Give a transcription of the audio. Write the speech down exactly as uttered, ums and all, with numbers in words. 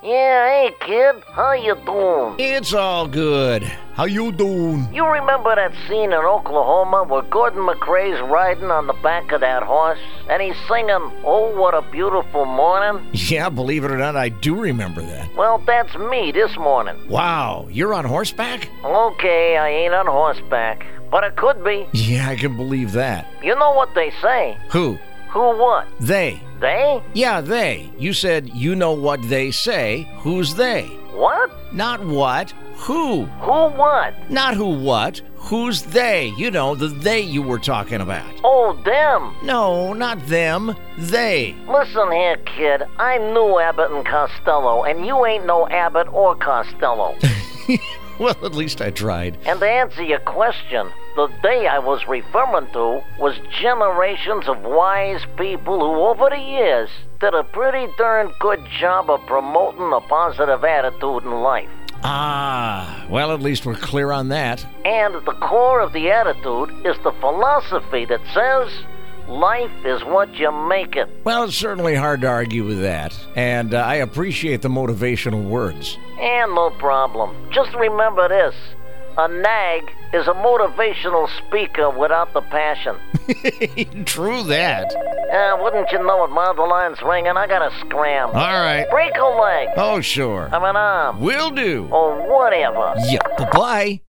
Yeah, hey, kid. How you doing? It's all good. How you doing? You remember that scene in Oklahoma where Gordon McRae's riding on the back of that horse? And he's singing, "Oh, what a beautiful morning"? Yeah, believe it or not, I do remember that. Well, that's me this morning. Wow, you're on horseback? Okay, I ain't on horseback, but it could be. Yeah, I can believe that. You know what they say? Who? Who what? They. They? Yeah, they. You said you know what they say. Who's they? What? Not what. Who? Who what? Not who what. Who's they? You know, the they you were talking about. Oh, them. No, not them. They. Listen here, kid. I knew Abbott and Costello, and you ain't no Abbott or Costello. Well, at least I tried. And to answer your question, the they I was referring to was generations of wise people who over the years did a pretty darn good job of promoting a positive attitude in life. Ah, well, at least we're clear on that. And at the core of the attitude is the philosophy that says, life is what you make it. Well, it's certainly hard to argue with that, and uh, I appreciate the motivational words. And no problem. Just remember this. A nag is a motivational speaker without the passion. True that. Uh, wouldn't you know it, Madeline's ringing. I gotta scram. All right. Break a leg. Oh, sure. I'm an arm. Will do. Or whatever. Yeah, bye-bye.